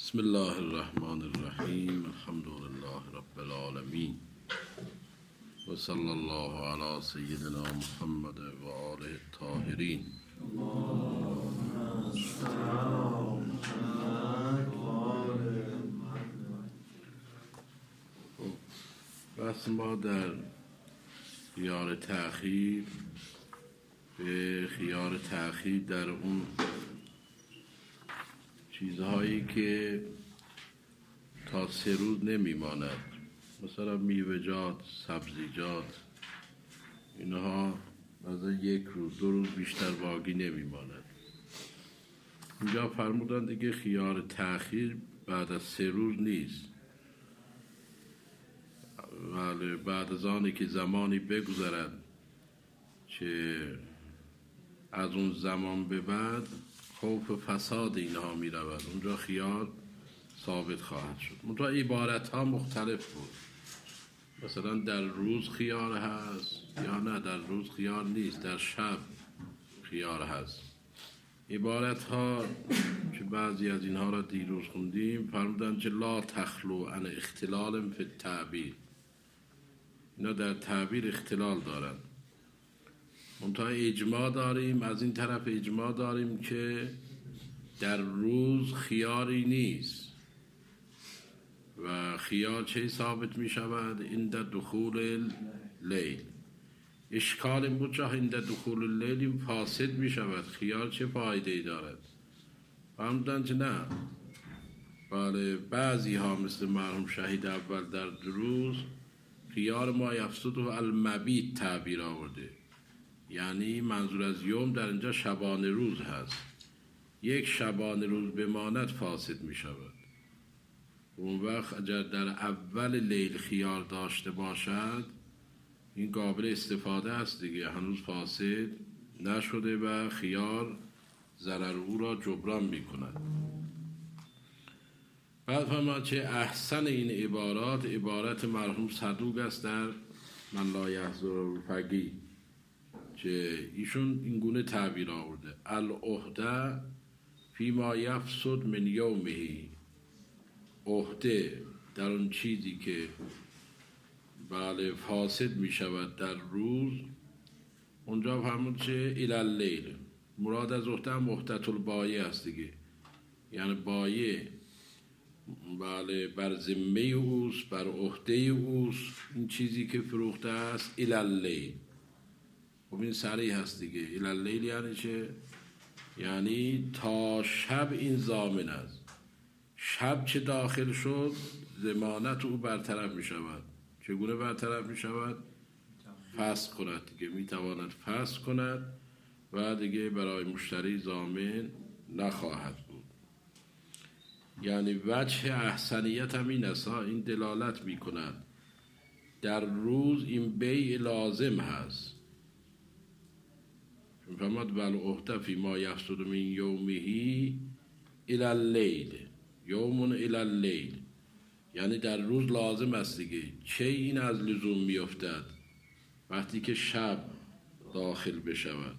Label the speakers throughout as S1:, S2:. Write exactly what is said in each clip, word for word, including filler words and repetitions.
S1: بسم الله الرحمن الرحیم. الحمد لله رب العالمین و صلی الله علی سیدنا محمد و آله الطاهرین. بس ما در خیار تأخیر به خیار تأخیر در اون چیزهایی که تا سه روز نمیماند، مثلا میوه‌جات، سبزیجات، اینها از یک روز دو روز بیشتر باقی نمیماند. اینجا فرمودن دیگه خیار تأخیر بعد از سه روز نیست، ولی بعد از آنی که زمانی بگذرد که از اون زمان به بعد خوف فساد اینها می رود، اونجا خیار ثابت خواهد شد. اونجا عبارت ها مختلف بود، مثلا در روز خیار هست یا نه در روز خیار نیست، در شب خیار هست. عبارت ها که بعضی از اینها را دیروز خوندیم فرمودن که لا تخلو عن اختلال فی التعبیر، اینا در تعبیر اختلال دارند. منتها اجماع داریم، از این طرف اجماع داریم که در روز خیاری نیست و خیار چه ثابت می شود؟ عند دخول اللیل. اشکال این بود که عند دخول اللیل فاسد می شود، خیار چه فایده ای دارد؟ فرمودن که نه، بله بعضی ها مثل مرحوم شهید اول در روز خیار ما یفسد و المبیت تعبیر آورده، یعنی منظور از یوم در اینجا شبانه روز هست، یک شبانه روز بماند فاسد می شود. اون وقت اگر در اول لیل خیار داشته باشد این قابل استفاده است دیگه، هنوز فاسد نشده و خیار ضرر او را جبران می کند. بعد فرمود چه احسن این عبارات عبارت مرحوم صدوق است در من لا یحضر الفقیه، که ایشون این گونه تعبیر آورده: العهده فیما یفسد من یومه، عهده در اون چیزی که بله فاسد می شود در روز. اونجا فرمود چه الی اللیل، مراد از عهده مهدت البایع است دیگه، یعنی بایع بله بر ذمه اوست، بر عهده اوست این چیزی که فروخته است. الی اللیل خب این صریح هست دیگه، الی اللیل یعنی چه؟ یعنی تا شب این ضامن است، شب چه داخل شد ضمانت او برطرف می شود. چگونه برطرف می شود؟ فسخ کند دیگه، می تواند فسخ کند و دیگه برای مشتری ضامن نخواهد بود. یعنی وجه احسنیت هم این است، این دلالت می کند در روز این بیع لازم هست. فرمود بل عهده فی ما یفسد من یومه الی اللیل، یومون الی اللیل، یعنی در روز لازم است دیگه. چه این از لزوم می افتد؟ وقتی که شب داخل بشود.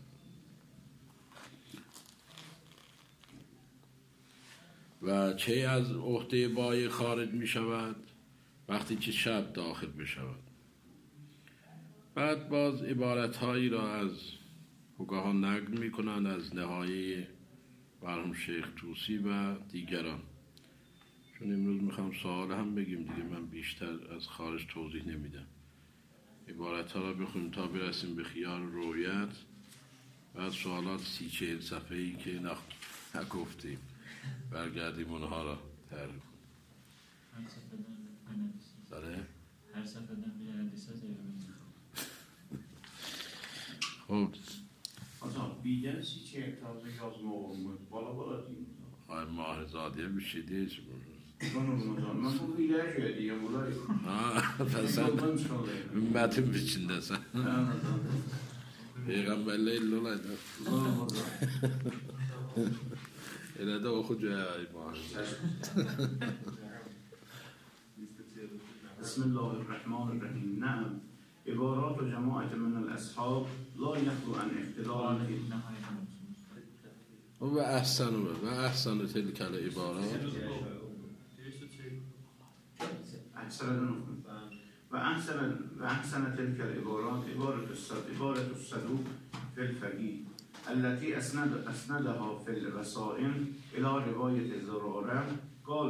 S1: و چه از عهده بایع خارج می شود؟ وقتی که شب داخل بشود. بعد باز عبارت هایی را از فقها نقل می کنند از نهایه مرحوم شیخ طوسی و دیگران. چون امروز میخوام سوال هم بگیم دیگه، من بیشتر از خارج توضیح نمیدم. عبارت ها را بخونیم تا برسیم به خیار رویت، بعد سوالات سی چهل صفحه ای که نگفتیم برگردیم اونها را تعریف کنیم.
S2: هر صفحه دارم
S1: داره؟
S2: هر صفحه دارم بیده حدیث ها زیرا
S1: خب
S3: آزاد بیدن سی چه اکتازه یاز موقعمت بالا بالا دیم
S1: آی ماه زادیه بشیده چه بود؟
S3: من خود بیده شده دیگه بولای
S1: آه پسن متن بچنده سن پیغمبر لیل لولای دست ایلاده او خود جای آی ماه
S3: بسم الله الرحمن الرحیم. نعم عبارات و جماعت من الاصحاب لا یخلو عن اختلال
S1: و احسن و احسن تلک العبارات
S3: أكثر نخمة وأحسن وأحسن تلك العبارات عبارة عبارة الصدوق في الفقيه التي أسند أسندها في الرسائل إلى رواية الزرارة قال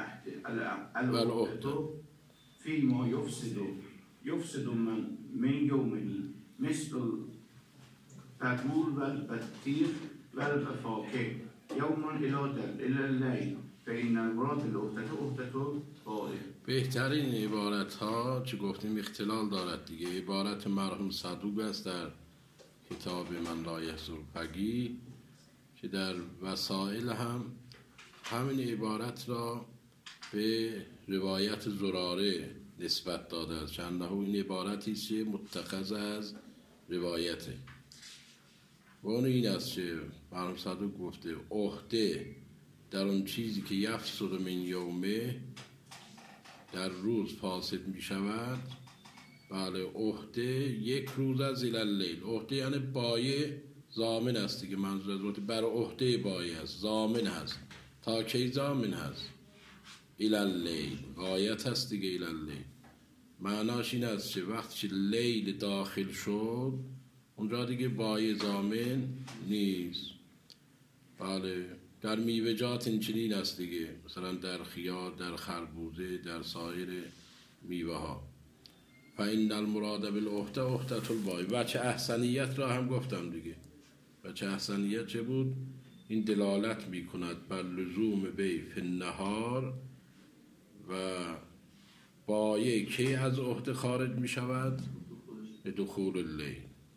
S3: العهد فيما يفسد يفسد من من يومه مثل التدور والبطيخ والفاكهة يوما إلى الليل فإن المراد الأخته أخته طائف.
S1: بهترین عبارت ها چه گفتیم اختلال دارد دیگه. عبارت مرحوم صدوق است در کتاب من لا یحضر الفقیه که در وسائل هم همین عبارت را به روایت زراره نسبت داده است، چندها این عبارتی است که متخذ از روایته و اون این است که مرحوم صدوق گفته عهده در اون چیزی که یفسد من یومه در روز فاسد می شود. بله عهده یک روز از الیل، عهده یعنی بایه ضامن است دیگه، منظور از عهده بر عهده بایه است، ضامن هست. تا کی ضامن هست؟ الیل غایت هست دیگه. الیل معناش این است که وقتی لیل داخل شد اونجا دیگه بایه ضامن نیست. بله در میوه‌جات این چنین است دیگه، مثلا در خیار، در خربوزه، در سایر میوه ها. فإن المراد بالعهده عهده البای. وجه احسنیت را هم گفتم دیگه. وجه احسنیت چه بود؟ این دلالت می کند بر لزوم بی فی النهار و بایه کی از عهده خارج می شود؟ به دخول اللیل.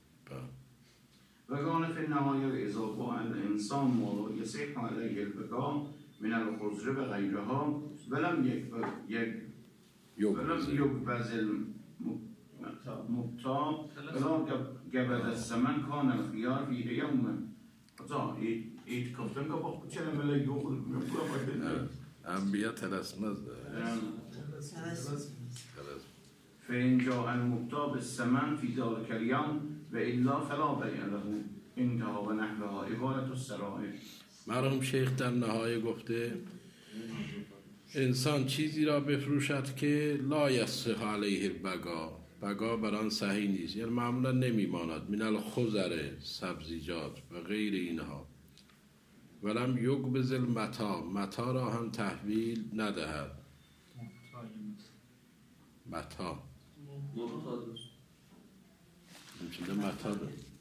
S3: وكان في النهاية إذا باع الإنسان ما يصح عليه البقاء من الخضر وغيرها ولم يقبض المبتاع ولا قبض الثمن كان الخيار فيه يوما. حتی ایت کفتن که با چه ملی یوخل
S1: انبیا تلسمز
S3: فإن جاء المبتاع بالثمن في ذلك اليوم و الا فلا بیع له انتها و نحوها عبارت السرائر.
S1: مرحوم شیخ در نهایه گفته انسان چیزی را بفروشد که لا یصح علیه البقاء، بقا بر آن صحیح نیست، یعنی معمولا نمیماند، من الخضر سبزیجات و غیر اینها. ولم یقبض المتاع، متاع را هم تحویل ندهد. متاع همچنین متاع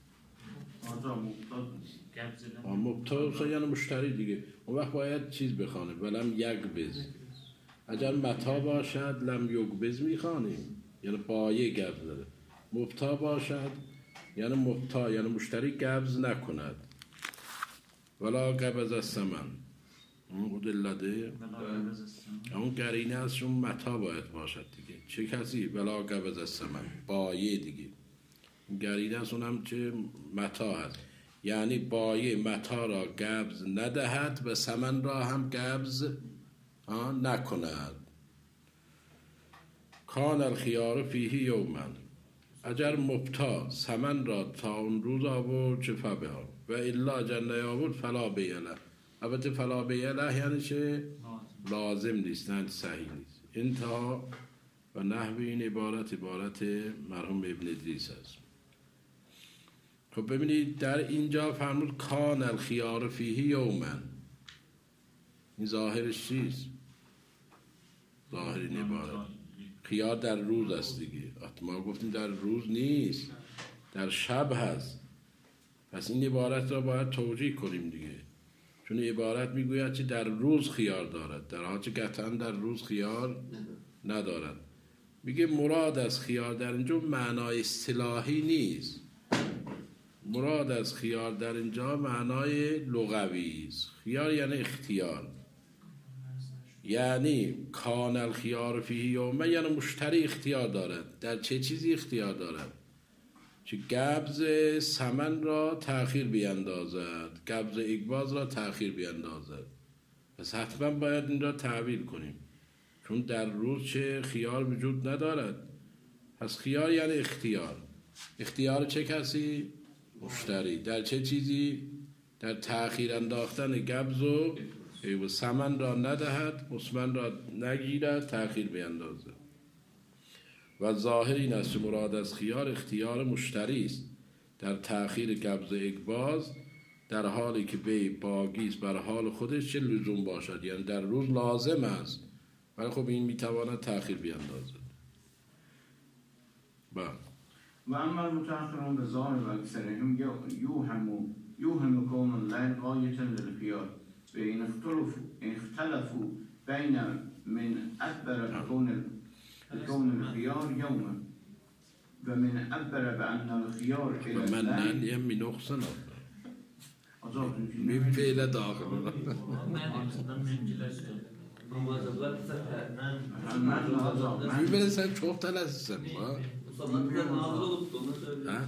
S1: مبتاع یعنی مشتری دیگه. اون وقت باید چیز بخوانه ولم یقبض. اگر متاع باشد لم یقبض میخوانیم یعنی بایه قبض داره. مبتاع باشد یعنی مبتاع یعنی مشتری قبض نکند. ولا قبض الثمن اون خود لده اون قرینه از شون متاع باید باشد دیگه. چه کسی؟ ولا قبض الثمن بایه دیگه. گرینه است اونم چه متاع هست، یعنی بایه متاع را قبض ندهد و ثمن را هم قبض نکند. کان الخیار فیه یوما، اگر مبتاع ثمن را تا اون روز آورد چه فبها و الا اگر نیاورد فلا بیع له. البته فلا بیع له یعنی چه؟ لازم نیست، نه صحیح نیست. انتها و نحو این عبارت عبارت مرحوم ابن ادریس است. خب ببینید در اینجا فرمود کان الخیار فیه یوما، این ظاهرش چیست؟ ظاهر این عبارت خیار در روز است دیگه. ما گفتیم در روز نیست، در شب هست. پس این عبارت را باید توجیه کنیم دیگه، چون عبارت میگوید که در روز خیار دارد، در حالی که قطعا در روز خیار ندارد. میگه مراد از خیار در اینجا معنای اصطلاحی نیست، مراد از خیار در اینجا معنای لغوی است. خیار یعنی اختیار، یعنی کان الخیار فیه یوما یعنی مشتری اختیار دارد. در چه چیزی اختیار دارد؟ که قبض ثمن را تأخیر بیندازد، قبض اقباض را تأخیر بیندازد. پس حتما باید این را تعبیر کنیم، چون در روز چه خیار وجود ندارد. پس خیار یعنی اختیار. اختیار چه کسی؟ مشتری. در چه چیزی؟ در تأخیر انداختن قبض و ثمن را ندهد، مثمن را نگیرد، تأخیر بیندازد. و ظاهر این است که مراد از خیار اختیار مشتری است در تأخیر قبض اقباض، در حالی که بی باقی است بر حال خودش چه لزوم باشد، یعنی در روز لازم است ولی خب این میتواند تأخیر بیندازد. بله.
S3: و اما المتأخرون به ظاهر و اکثرهم یوهم یوهم کون اللیل غایة للخیار و این اختلفوا بین من ادبر بکون بکون الخیار یوما و من ادبر بأن الخیار الى
S1: و من
S3: اللیل
S1: نل یم می نقصن
S3: آزاد
S1: می فعل داخل
S2: من اصلا نمی‌گیرست.
S3: من آزاد
S1: می برسن çok talasısın ha. Ha?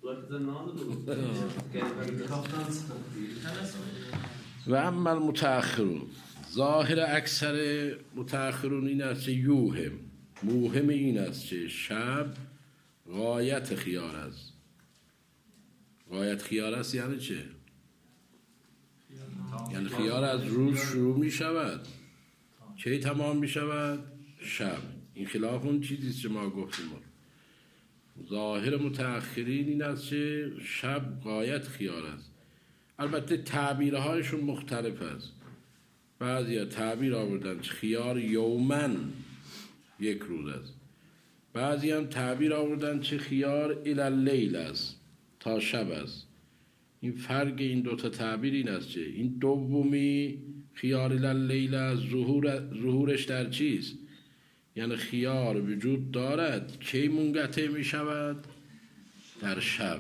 S1: و اما المتأخرون ظاهر اکثر متأخرون این است که یوهم موهم این است که شب غایت خیار است. غایت خیار است یعنی چه؟ یعنی خیار از روز شروع می شود کی تمام می شود؟ شب. این خلاف اون چیزی که ما گفتیم. ظاهر متأخرین این است که شب غایت خیار است. البته تعبیرهایشون مختلف است. بعضی ها تعبیر آوردن خیار یومن یک روز است، بعضی هم تعبیر آوردن چه خیار الالیل است تا شب است. این فرق این دوتا تعبیر این است که این دومی خیار الالیل است ظهور ظهورش در چیست؟ یعنی خیار وجود دارد کی منقطع می شود؟ در شب.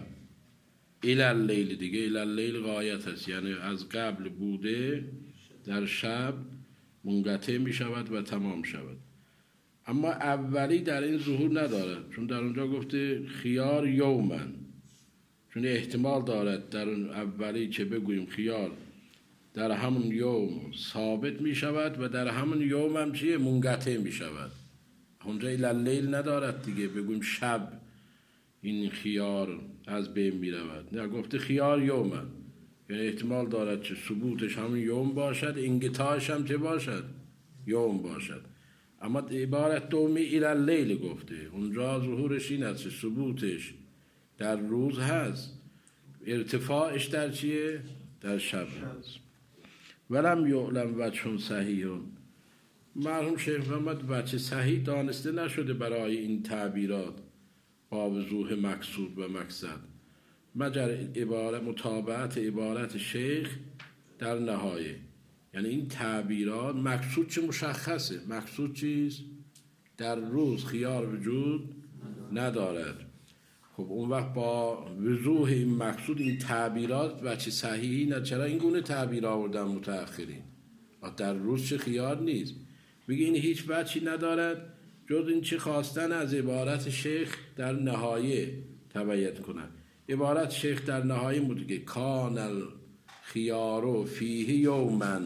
S1: الالیل دیگه الالیل غایت است، یعنی از قبل بوده در شب منقطع می شود و تمام شود. اما اولی در این ظهور ندارد، چون در اونجا گفته خیار یومن، چون احتمال دارد در اون اولی که بگوییم خیار در همون یوم ثابت می شود و در همون یوم هم چیه منقطع می شود. اونجا الالیل ندارد دیگه بگوییم شب این خیار از بین می رود. نه، گفته خیار یومن، یعنی احتمال دارد که ثبوتش همون یوم باشد، انقطاعش هم چه باشد؟ یوم باشد. اما عبارت دومی الالیل گفته، اونجا ظهورش این است ثبوتش در روز هست، ارتفاعش در چیه؟ در شب هست. ولم یعلم وجه صحیح، مرحوم شیخ محمد وجه صحیح دانسته نشده برای این تعبیرات با وضوح مقصود و مقصد، مگر عبارت متابعت عبارت شیخ در نهایه. یعنی این تعبیرات مقصود چه مشخصه، مقصود چیست؟ در روز خیار وجود ندارد. خب اون وقت با وضوح این مقصود این تعبیرات وجه صحیحی نه، چرا این گونه تعبیر آوردن متأخرین؟ در روز چه خیار نیست، بگی این هیچ وجهی ندارد جز این چه خواستن از عبارت شیخ در نهایه تبیین کنند. عبارت شیخ در نهایه مدگه کان الخیار فیه یومن،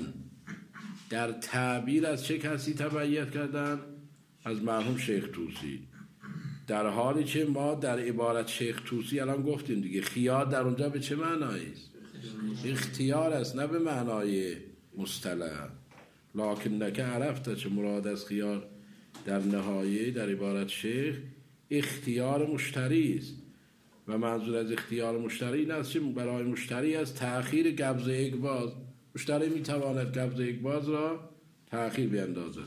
S1: در تعبیر از چه کسی تبیین کردن؟ از مرحوم شیخ طوسی. در حالی که ما در عبارت شیخ طوسی الان گفتیم دیگه خیار در اونجا به چه معنایی است؟ اختیار است، نه به معنای مصطلح. لکن نکه عرفت چه مراد از خیار در نهایه در عبارت شیخ اختیار مشتری است و منظور از اختیار مشتری این است که برای مشتری از تأخیر قبض اقباض، مشتری میتواند قبض اقباض را تأخیر بیندازد.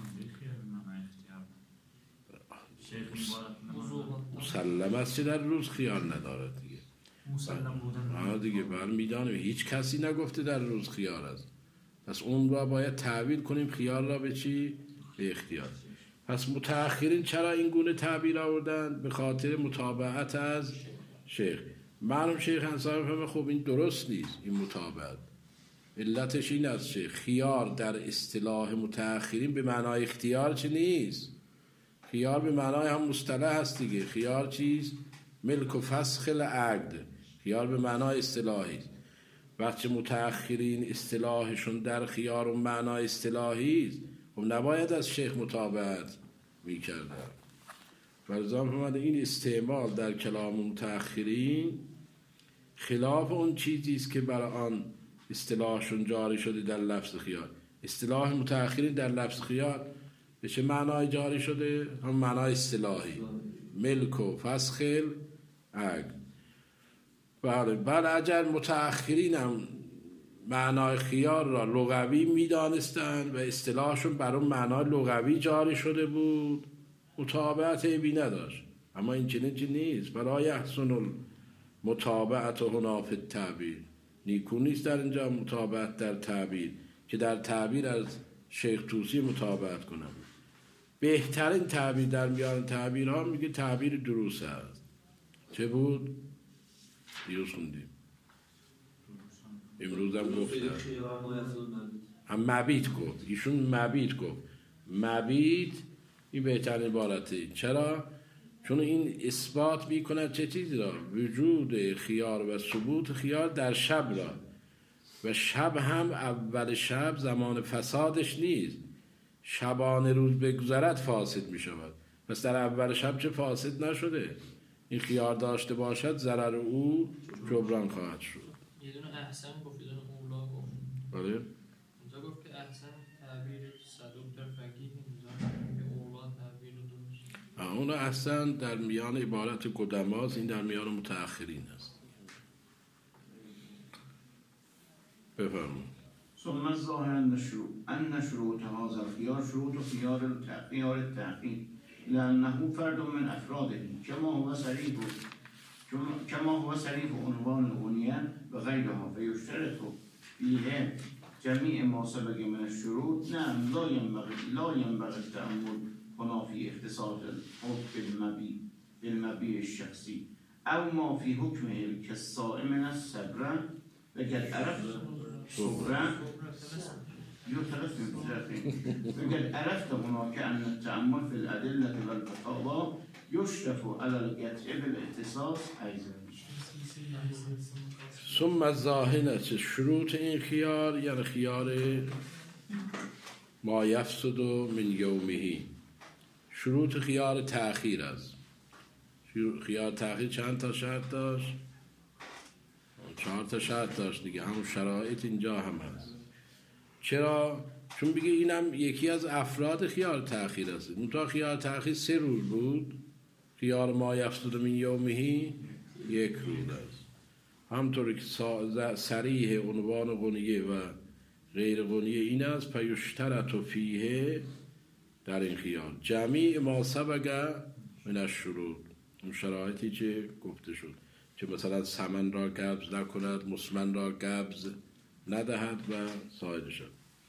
S1: مسلم است که در روز خیار ندارد دیگه.
S2: مسلم بودن.
S1: آه دیگه بر میدانیم هیچ کسی نگفته در روز خیار است، پس اون را باید تعبیر کنیم خیار را به چی؟ به اختیار. پس متأخرین چرا این گونه تعبیر آوردن؟ به خاطر متابعت از شیخ. معلوم شیخ انصاری فهمه خب این درست نیست این متابعت. علتش این است که خیار در اصطلاح متأخرین به معنای اختیار چه نیست. خیار به معنای هم مصطلح هست دیگه. خیار چیست؟ ملک و فسخ العقد. خیار به معنای اصطلاحی است. وقتی متأخرین اصطلاحشون در خیار و معنای اصطلاحی است، خب نباید از شیخ متابعت میکردن. فرضاً فرموده این استعمال در کلام متأخرین خلاف اون چیزی است که برای آن اصطلاحشون جاری شده در لفظ خیار. اصطلاح متأخرین در لفظ خیار به چه معنای جاری شده؟ هم معنای اصطلاحی، ملک و فسخ عقد. بله بله. اگر متأخرین هم معنای خیار را لغوی میدانستند و اصطلاحشون بر اون معنای لغوی جاری شده بود، متابعت عیبی نداشت. اما این چنین نیست. برای احسن المتابعت هنا فی التعبیر، نیکو نیست در اینجا متابعت در تعبیر که در تعبیر از شیخ طوسی متابعت کنم. بهترین تعبیر در میان تعبیرها میگه تعبیر دروس است. چه بود؟ دیروز خوندیم، امروز هم گفتن، هم مبیت گفت، ایشون مبیت گفت. مبیت این بهترین عبارته. چرا؟ چون این اثبات میکند چه چیزی را؟ وجود خیار و ثبوت خیار در شب را، و شب هم اول شب زمان فسادش نیست، شبانه روز بگذرد فاسد میشود. پس در اول شب چه فاسد نشده؟ این خیار داشته باشد ضرر او جبران خواهد شد.
S2: یه دونه احسن گفت، یه دونه اولا گفت.
S1: بله.
S2: اونجا گفت که احسن تعبیر صدوق در فقیه، اینجا که اولا تعبیر درست.
S1: اون احسن در میان عبارت قدماست، این در میان متأخرین است. بفرمایید.
S3: ثم الظاهر ان شروط ان شروط هذا الخيار شروط خيار خيار التحقيق لانه فرد من افراده كما هو صريح كما هو صريح عنوان الغنية وغيرها فيشترط فيه جميع ما سبق من الشروط. نعم لا ينبغي لا ينبغي التأمل هنا في اختصاص الحكم بالمبيع بالمبيع الشخصي او ما في حكمه كالصائم من الصبر وقد عرفت صبرا يثلث من ثلاثين وقد عرفت هناك أن التأمل في الأدلة والفتاوى يشرف على القطع بالاختصاص أيضا.
S1: ثم الظاهنة شروط این خیار یعنی خیار ما یفسد من یومه، شروط خیار تأخیر است. خیار تأخیر چند تا شرط داشت؟ چهار تا شرط داشت دیگه، همون شرایط اینجا هم هست. چرا؟ چون بگه اینم یکی از افراد خیار تأخیر است. اون تا خیار تأخیر سه روز بود، خیار ما یفسد من یومه یک روز است. همطور که صریح عنوان غنیه و غیر غنیه این است، پیشترط فیه در این خیار جمیع ما سبق من الشروط، اون شرایطی که گفته شد، که مثلا سمن را قبض نکند، مسمن را قبض ندهد و سایر شد.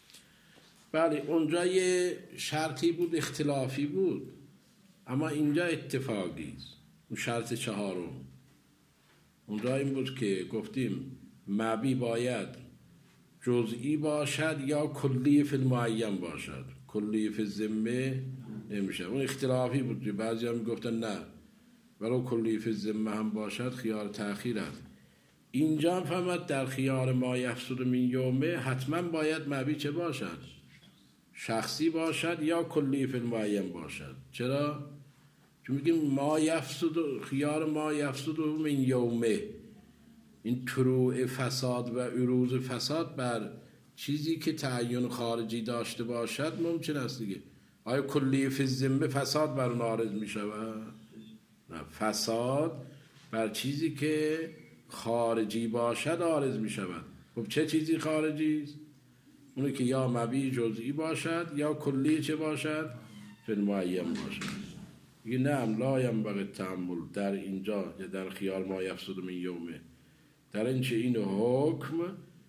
S1: بله اونجا یه شرطی بود اختلافی بود، اما اینجا اتفاقی است. اون شرط چهارم اونجا این بود که گفتیم مبی باید جزئی باشد یا کلی فی المعین باشد، کلی فی الذمه نمیشه. اون اختلافی بود، بعضی هم گفتن نه ولو کلی فی الذمه هم باشد خیار تأخیر است. اینجا هم فهمد در خیار ما یفسد من یومه حتما باید مبی چه باشد؟ شخصی باشد یا کلی فی المعین باشد. چرا؟ چون میگیم ما یفسد، خیار ما یفسد من یومه، این طروع فساد و عروض فساد بر چیزی که تعین خارجی داشته باشد ممکن است دیگه. آیا کلی فی الذمه فساد بر اون عارض می شود؟ نه، فساد بر چیزی که خارجی باشد عارض می شود. خب چه چیزی خارجی است؟ اونی که یا مبی جزئی باشد یا کلی چه باشد؟ فی المعین باشد. میگه نعم لا ینبغی التأمل در اینجا یا در خیال ما یفسد من یومه، در این چه این حکم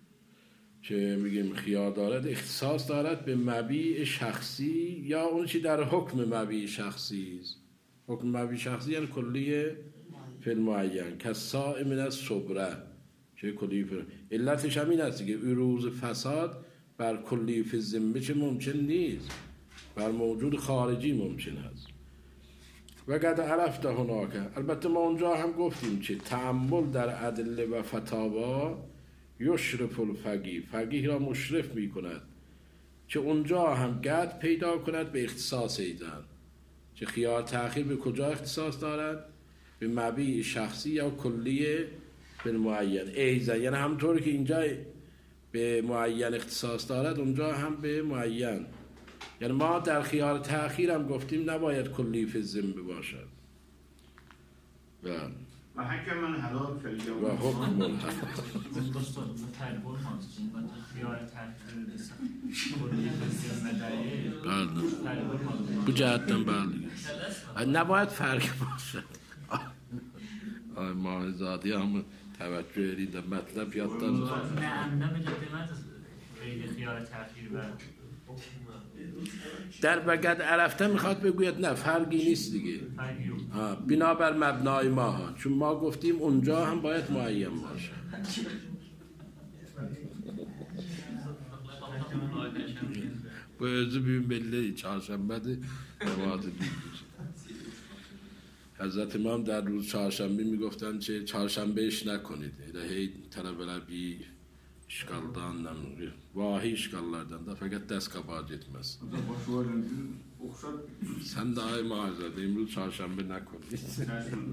S1: که میگیم خیار دارد اختصاص دارد به مبیع شخصی یا اون چی در حکم مبیع شخصی است. حکم مبیع شخصی یعنی کلیه فی المعین که صائم من الصبره، چه کلیه فی علتش همین است که عروض فساد بر کلیه فی الذمه چه ممکن نیست، بر موجود خارجی ممکن است. و قد عرفته هناکه، البته ما اونجا هم گفتیم که تأمل در ادله و فتاوا یشرف الفقیه، فقیه را مشرف می کند که اونجا هم قد پیدا کند به اختصاص ایزن. که خیار تأخیر به کجا اختصاص دارد؟ به مبیع شخصی یا کلیه به معین ایزن، یعنی همطور که اینجا به معین اختصاص دارد اونجا هم به معین یعنی ما در خیار تأخیر هم گفتیم نباید کلی فی الذمه باشد و
S3: و حکم الهلاک فی اليوم
S1: و حکم الهلاک
S4: Dosto, tergol mast, in att خيار تأخیر کلی فیزم دایی
S1: بله bu جهتن بله نباید فرق باشد آی ماهزادی هم توجه ایده مطلب یادتان
S4: نه ام نمیده من غیر خیار تأخیر و
S1: در بگد عرفته میخواد بگوید نه فرقی نیست دیگه بنابر مبنای ما ها چون ما گفتیم اونجا هم باید معین باشه بایزو بیم بله چهارشنبه ده نماز دید حضرت امام در روز چهارشنبه میگفتن چه چهارشنبهش نکنید هی tələbələr işgaldan, vahiy işgallardan da fakat ders kabahat etmez. Sen de ay mağazada İmruz çarşamba ne konuşuyorsun?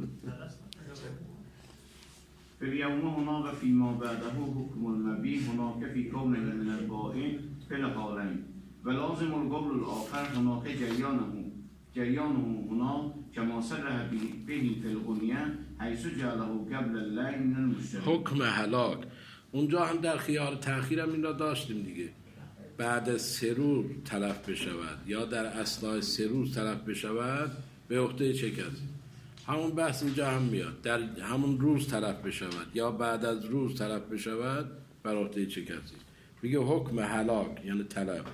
S3: في اليوم هناك فيما بعده حكم النبي هناك في كونه من البائن في الحالين ولازم القول الآخر هناك جريانه جريانه هنا كما صرح به في الغنية حيث جعله قبل الليل من المشترك.
S1: حکم هلاک اونجا هم در خیار تأخیر هم این را داشتیم دیگه بعد از سه روز تلف بشود یا در اثنای سه روز تلف بشود به عهده چه کسی همون بحث اینجا هم میاد در همون روز تلف بشود یا بعد از روز تلف بشود بر عهده چه کسی میگه حکم هلاک یعنی تلف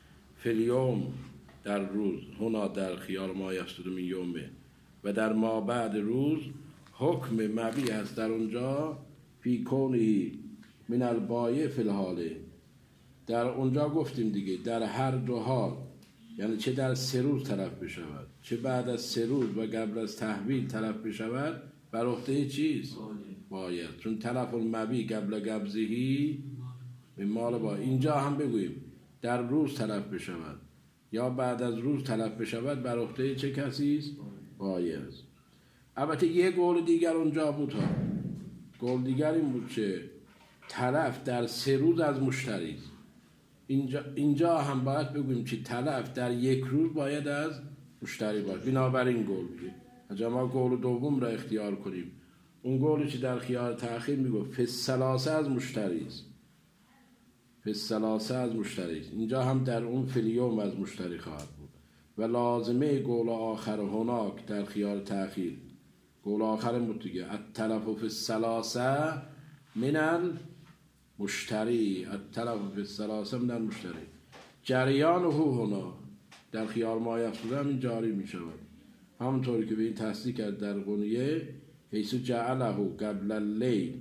S1: فیلیوم در روز هنا در خیار ما یفسد من یومه و در ما بعد روز حکم مبی هست در اونجا فی کونی من البایع فی الحاله در اونجا گفتیم دیگه در هر دو حال یعنی چه در سه روز تلف بشود چه بعد از سه روز و قبل از تحویل تلف بشود بر عهده چیز باید چون تلف المبی قبل قبضهی به مال با اینجا هم بگوییم در روز تلف بشود یا بعد از روز تلف بشود بر عهده چه کسی است باید البته یه قول دیگر اونجا بود ها قول دیگر این بود که تلف در سه روز از مشتری است اینجا, اینجا هم باید بگوییم که تلف در یک روز باید از مشتری باید بنابراین قول بگیم اجا ما قول دوم را اختیار کنیم اون قولی که در خیار تأخیر میگفت فی الثلاثه از مشتری است فی الثلاثه از مشتری است اینجا هم در اون فیلیوم از مشتری خواهد بود و لازمه قول آخر هناک در خیار تأخیر قول آخر بود دیگه التلف فی الثلاثه من المشتری التلف فی الثلاثه من المشتری جریان هو هنا در خیار ما یفسوده همین جاری می شود همونطوری که به این تصدیق کرد در غنیه حیث جعله قبل اللیل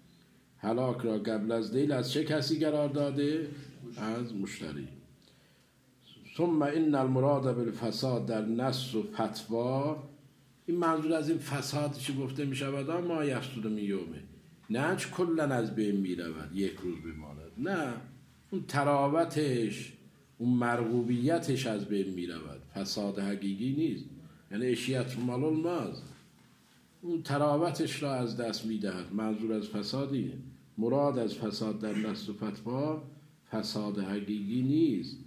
S1: هلاک را قبل از لیل از چه کسی قرار داده؟ از مشتری ثم ان المراد بالفساد در نص و فتوا این منظور از این فسادی که گفته می شود ما یفسوده من یومه نه چه کلن از بین می رود یک روز بماند نه اون تراوتش اون مرغوبیتش از بین می رود فساد حقیقی نیست یعنی اشیت مال الماز اون تراوتش را از دست می دهد منظور از فسادی مراد از فساد در نص و فتوا فساد حقیقی نیست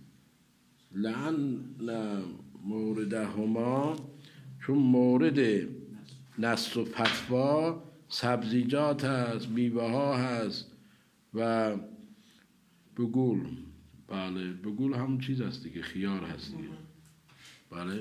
S1: لعن موردهما چون مورد نص و فتوا سبزیجات هست میوه ها هست و بگول بله بگول همون چیز هست دیگه خیار هست دیگه بله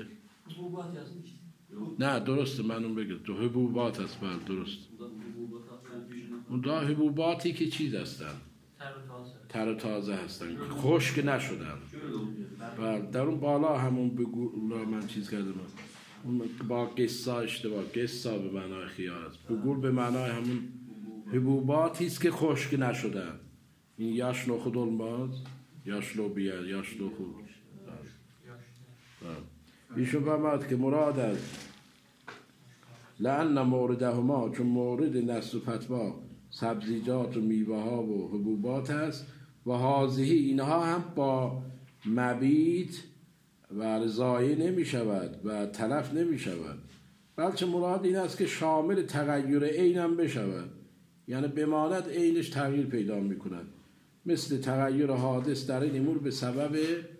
S1: نه درسته من اون بگم تو حبوبات هست بله درست اون دا حبوباتی که چیز هستن تر و تازه هستن خشک نشدن بله در اون بالا همون بگول را من چیز کردم اون با قصا اشتباه قصا به معنای خیار است بگول به معنای همون حبوباتی است که خشک نشدن این yaş nohut olmaz yaş lobiya yaş nohut ایشون فرمود که مراد از لعن موردهما چون مورد نص و فتوا سبزیجات و میوه ها و حبوبات است و هازهی اینها هم با مبیت و رضایه نمی شود و تلف نمی شود بلکه مراد این است که شامل تغییر عین هم بشود یعنی بماند عینش تغییر پیدا می کند مثل تغییر حادث در این امور به سبب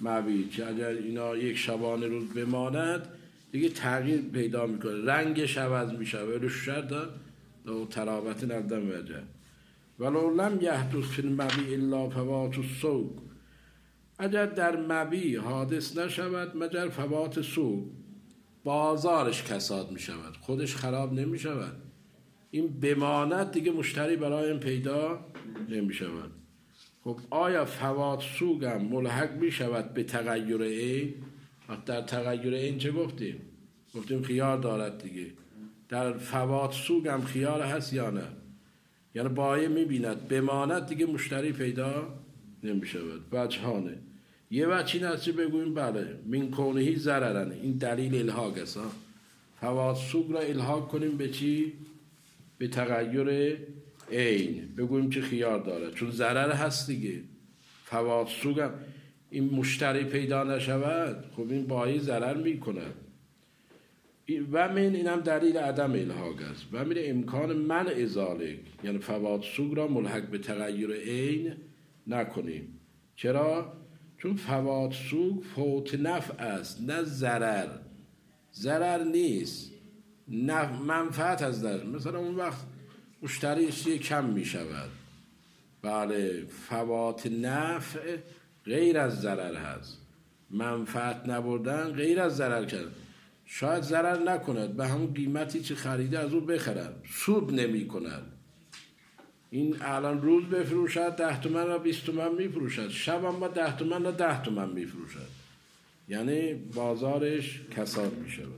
S1: مبیت که اگر اینا یک شبانه روز بماند دیگه تغییر پیدا میکنه، رنگش عوض میشه ولی شد و ترابت ندم وجه ولو لم یحدث فی المبی الا فوات السوق. اگر در مبی حادث نشود مگر فوات سوق، بازارش کساد میشود، خودش خراب نمیشود، این بماند دیگه مشتری برای این پیدا نمیشود. خب آیا فوات سوق هم ملحق میشود به تغییر عین؟ در تغییر عین چه گفتیم؟ گفتیم خیار دارد دیگه. در فوات سوق هم خیار هست یا نه؟ یعنی بایع میبیند بماند دیگه مشتری پیدا نمیشود. وجهانه، یه وجه این است که بگوییم بله من کونهی ضررن، این دلیل الحاق است. فوات سوق را الحاق کنیم به چی؟ به تغییر عین، بگوییم که خیار داره چون ضرر هست دیگه. فوات سوق هم این مشتری پیدا نشود خب این بایع ضرر میکنه. و من اینم دلیل عدم الحاق است. و من امکان منع ذالک، یعنی فوات سوق را ملحق به تغییر عین نکنیم. چرا؟ چون فوات سوق فوت نفع است نه ضرر. ضرر نیست، نفع منفعت از در. مثلا اون وقت مشتریش یه کم می شود، بله فوات نفع غیر از ضرر هست، منفعت نبردن غیر از ضرر کرد. شاید ضرر نکند، به همون قیمتی که خریده از اون بخرد، سود نمی کند. این الان روز بفروشد ده تومن و بیست تومن می فروشد، شب هم با ده تومن و ده تومن می فروشد، یعنی بازارش کساد می شود.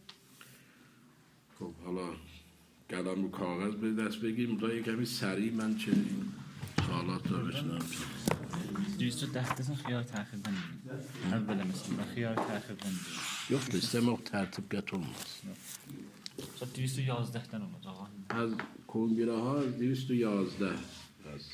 S1: خب حالا قلم و کاغذ به دست بگیریم تا کمی سریع من چه این سوالات را بشنم.
S4: دویست و ده دستن خیار تأخیر بندیم اول مثلا خیار تأخیر بندیم
S1: yok listeme o tertip getirmez.
S4: دویست و یازده تن اومد آقا.
S1: از کنگره ها دویست و یازده هست.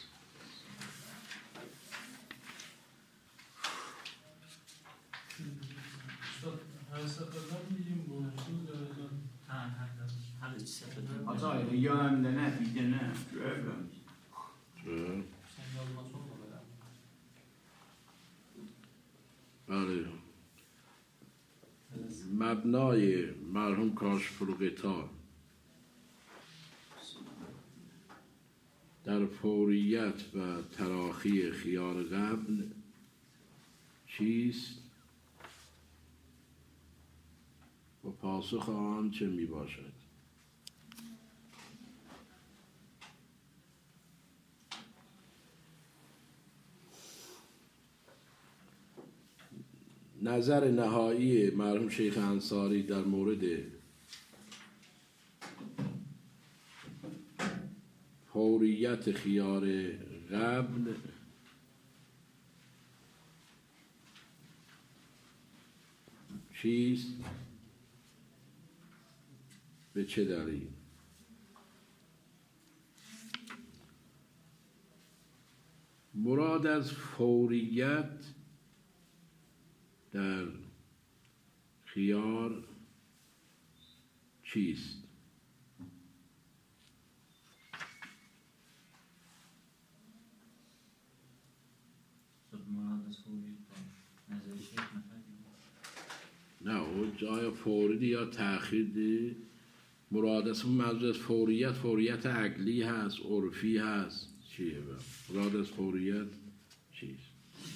S2: هر سفردن میگیم بونسون داره
S4: ها هر چی سفردن
S3: Hatay yönde ne, bir de ne, şöyle.
S1: چه؟ بله. مبنای مرحوم کاشف الغطا در فوریت و تراخی خیار قبل چیست و پاسخ آن چه می باشد؟ نظر نهایی مرحوم شیخ انصاری در مورد فوریت خیار قبل چیست؟ به چه دلیل؟ مراد از فوریت در خیار چیست؟ نه او جای فوری یا تأخیر دی. مراد از منظور از فوریت فوریت عقلی هست، عرفی هست، چیه؟ مراد از فوریت چیست؟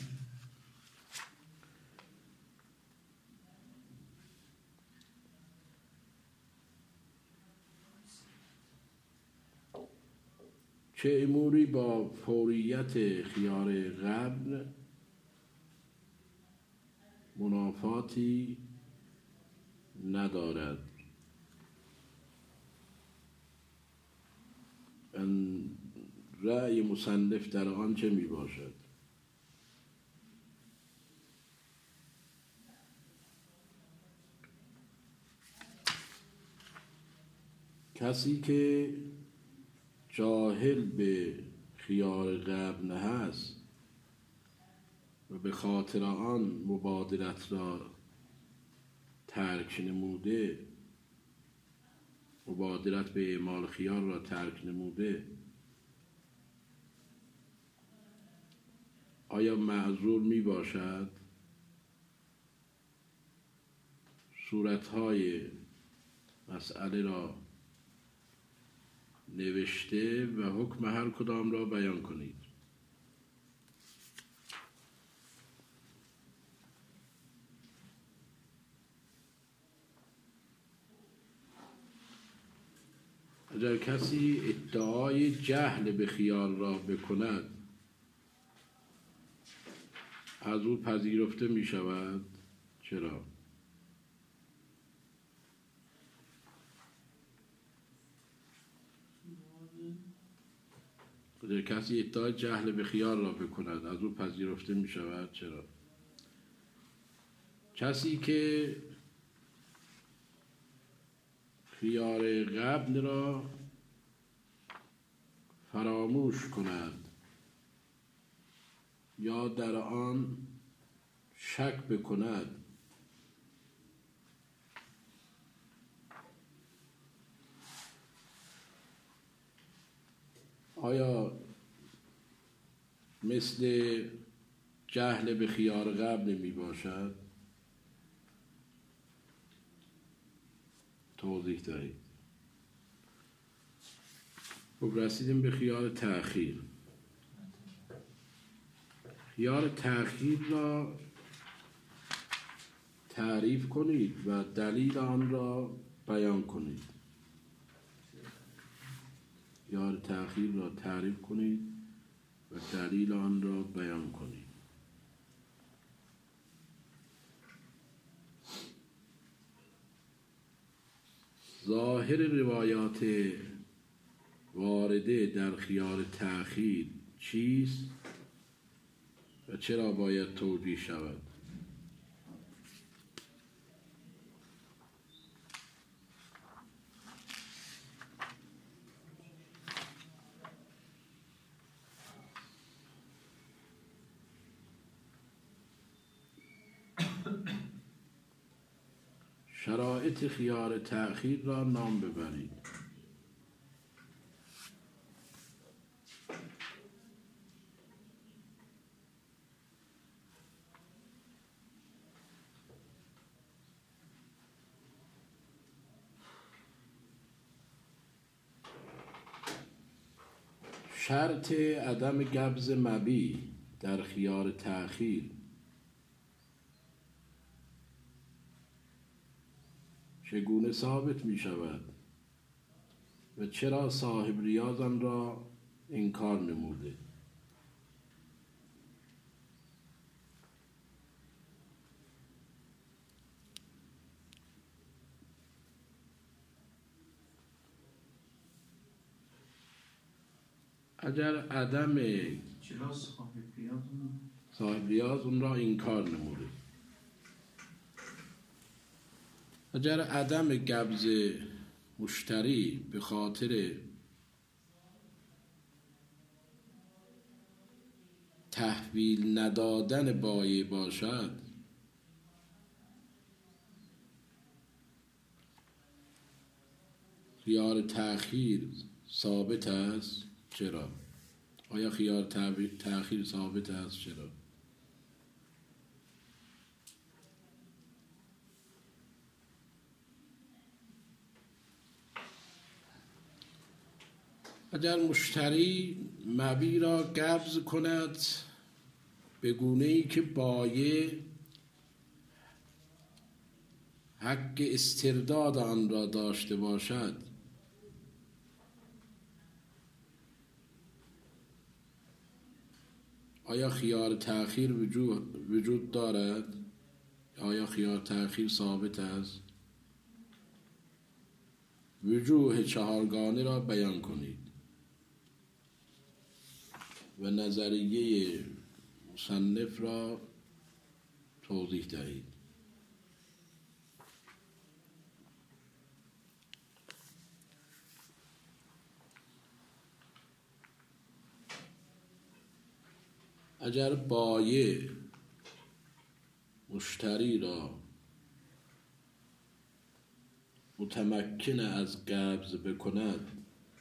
S1: چه اموری با فوریت خیار قبل منافاتی ندارد؟ ان رأی مصنف در آن چه می باشد؟ کسی که جاهل به خیار قبل هست و به خاطر آن مبادرت را ترک نموده، مبادرت به اعمال خیار را ترک نموده، آیا معذور می باشد؟ صورتهای مسئله را نوشته و حکم هر کدام را بیان کنید. اگر کسی ادعای جهل به خیال را بکند از او پذیرفته می شود؟ چرا؟ اگر کسی ادعای جهل به خیال را بکند از او پذیرفته می شود؟ چرا؟ کسی که خیال قبل را فراموش کند یا در آن شک بکند آیا مثل جهل به خیال قبل نمی باشد؟ توضیح دهید. خب رسیدیم به خیال تأخیر. خیال تأخیر را تعریف کنید و دلیل آن را بیان کنید. خیال تأخیر را تعریف کنید و دلیل آن را بیان کنید. ظاهر روایات وارده در خیال تأخیر چیست و چرا باید توجیه شود؟ شرایط خیال تأخیر را نام ببرید. شرط عدم قبض مبیع در خیال تأخیر چگونه ثابت می شود و چرا صاحب ریاض آن را انکار نموده؟ اگر عدم
S3: چرا صاحب ریاض
S1: صاحب ریاض اون را انکار نموده، اگر عدم قبض مشتری به خاطر تحویل ندادن بایع باشد خیال تأخیر ثابت است؟ چرا؟ آیا خیال تأخیر ثابت است؟ چرا؟ اگر مشتری مبیع را قبض کند به گونه‌ای که بایع حق استرداد آن را داشته باشد، آیا خیال تأخیر وجود, وجود دارد؟ آیا خیال تأخیر ثابت است؟ وجوه چهارگانه را بیان کنید و نظریه مصنف را توضیح دهید. اگر بایع مشتری را متمکن از قبض بکند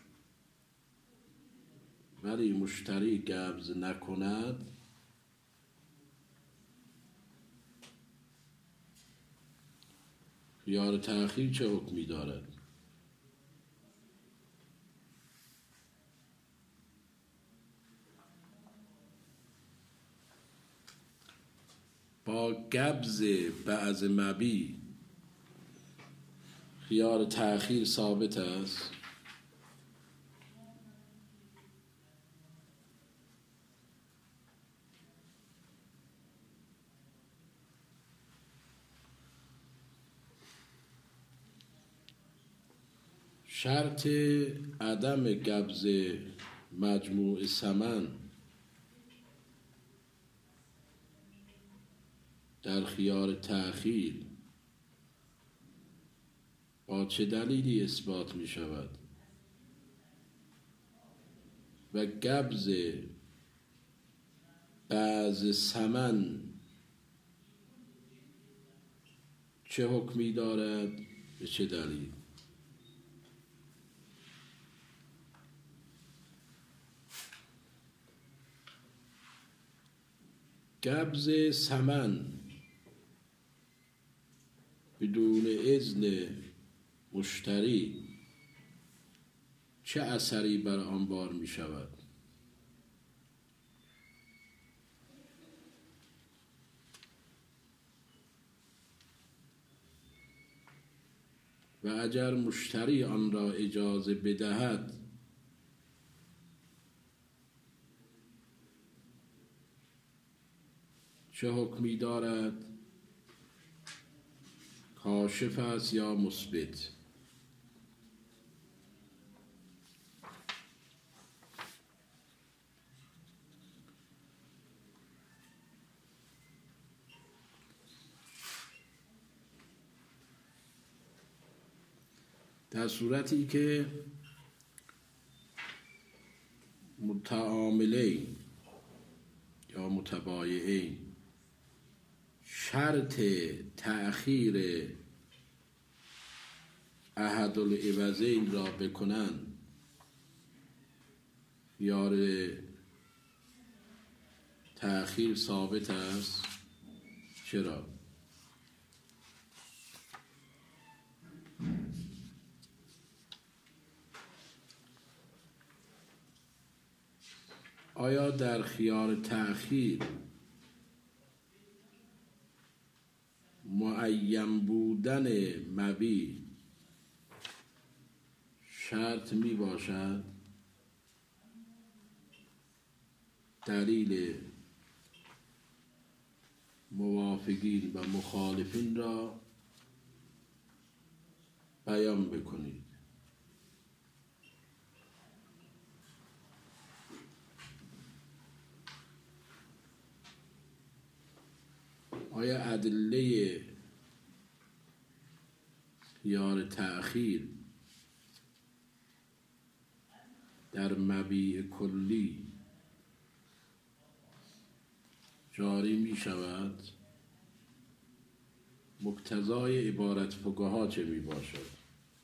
S1: ولی مشتری قبض نکند، خیار تأخیر چه حکمی دارد؟ با قبض بعض مبی خیار تأخیر ثابت است؟ شرط عدم قبض مجموع ثمن در خیار تأخیر با چه دلیلی اثبات می شود؟ و قبض بعض ثمن چه حکمی دارد؟ به چه دلیل؟ قبض ثمن بدون اذن مشتری چه اثری بر آن بار می شود؟ و اگر مشتری آن را اجازه بدهد چه حکمی دارد؟ کاشف است یا مثبت؟ در صورتی که متعاملین یا متبایعین شرط تأخیر احد العوضین را بکنند، خیار تأخیر ثابت است. چرا؟ آیا در خیار تأخیر معین بودن مبیع شرط می باشد؟ دلیل موافقین و مخالفین را بیان بکنید. آیا ادله خیار تأخیر در مبیع کلی جاری می شود؟ مقتضای عبارت فقها چه می باشد؟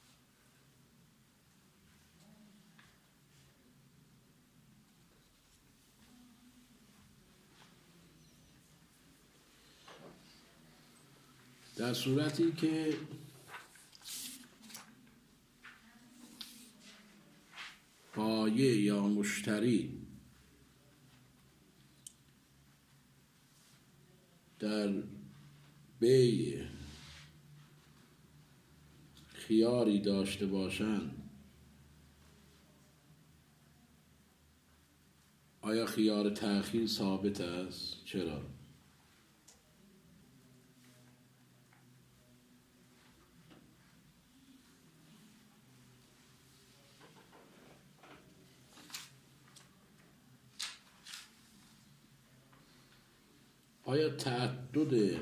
S1: در صورتی که بایع یا مشتری در بیع خیاری داشته باشند، آیا خیار تأخیر ثابت است؟ چرا؟ آیا تعدد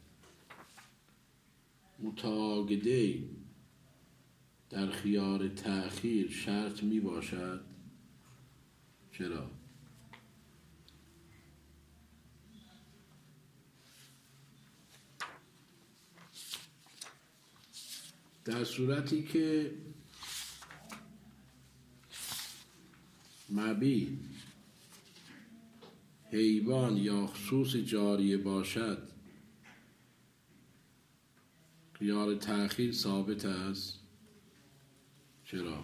S1: متعاقدین در خیار تأخیر شرط می باشد؟ چرا؟ در صورتی که مبیع حیوان یا خصوص جاریه باشد، خیار تأخیر ثابت است. چرا؟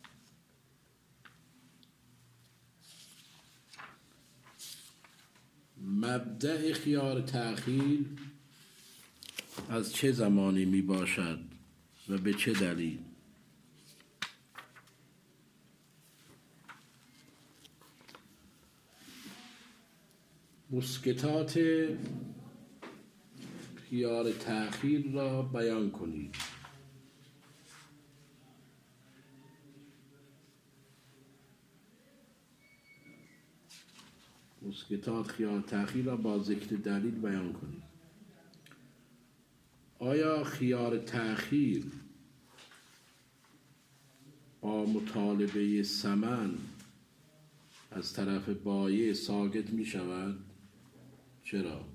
S1: مبدأ خیار تأخیر از چه زمانی می باشد و به چه دلیل؟ مسکتات خیار تأخیر را بیان کنید. مسکتات خیار تأخیر را با ذکر دلیل بیان کنید. آیا خیار تأخیر با مطالبه ثمن از طرف بایع ساقط می شود؟ چرا؟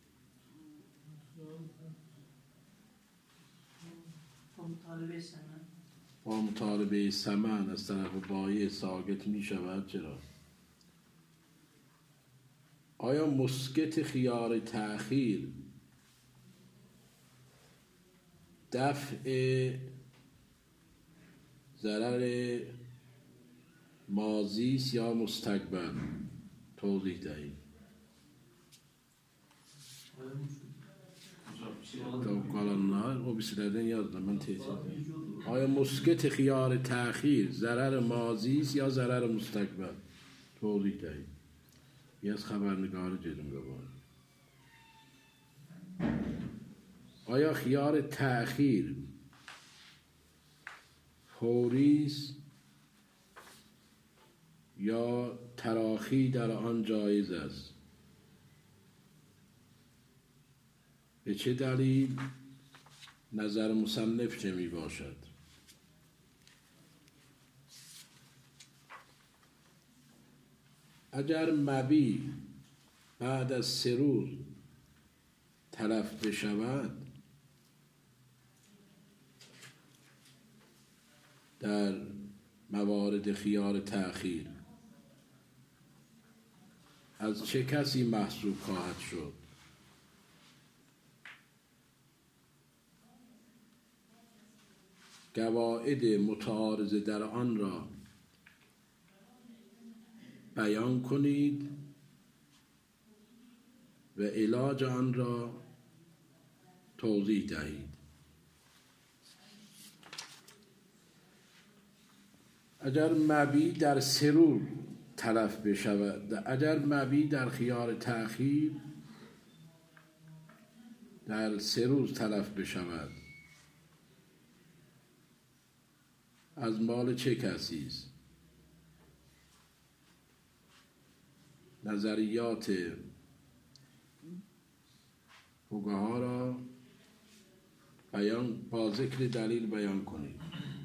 S5: با مطالبه ثمن
S1: با مطالبه ثمن از طرف بایع ساقط می شود؟ چرا؟ آیا مسکت خیار تأخیر دفع ضرر ماضی است یا مستقبل؟ توضیح دهید. او بیسیدن یادم من تیزی. آیا مسکت خیار تأخیر ضرر ماضی است یا ضرر مستقبل؟ توضیح دهید. یه از خبرنگار جدون گوان. آیا خیار تأخیر فوری است یا تراخی در آن جایز است؟ به چه دلیل؟ نظر مصنف چه می باشد؟ اگر مبیع بعد از سه روز تلف بشود در موارد خیار تأخیر از چه کسی محسوب خواهد شد؟ قواعد متعارضه در آن را بیان کنید و علاج آن را توضیح دهید. اگر مبیع در سه روز تلف بشود، اگر مبیع در خیار تأخیر در سه روز تلف بشود، از مال چه کسی است؟ نظریات فقها را بیان با ذکر دلیل بیان کنید.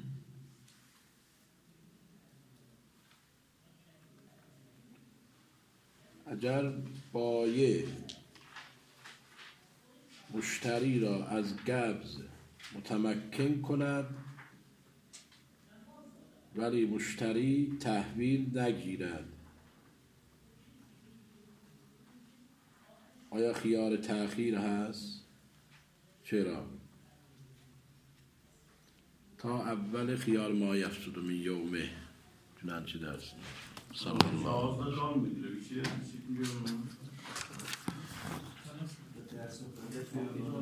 S1: اگر بایع مشتری را از قبض متمکن کند ولی مشتری تحویل نگیرد، آیا خیار تأخیر هست؟ چرا؟ تا اول خیار ما یفسد من یومه چنانچه درس سلام الله.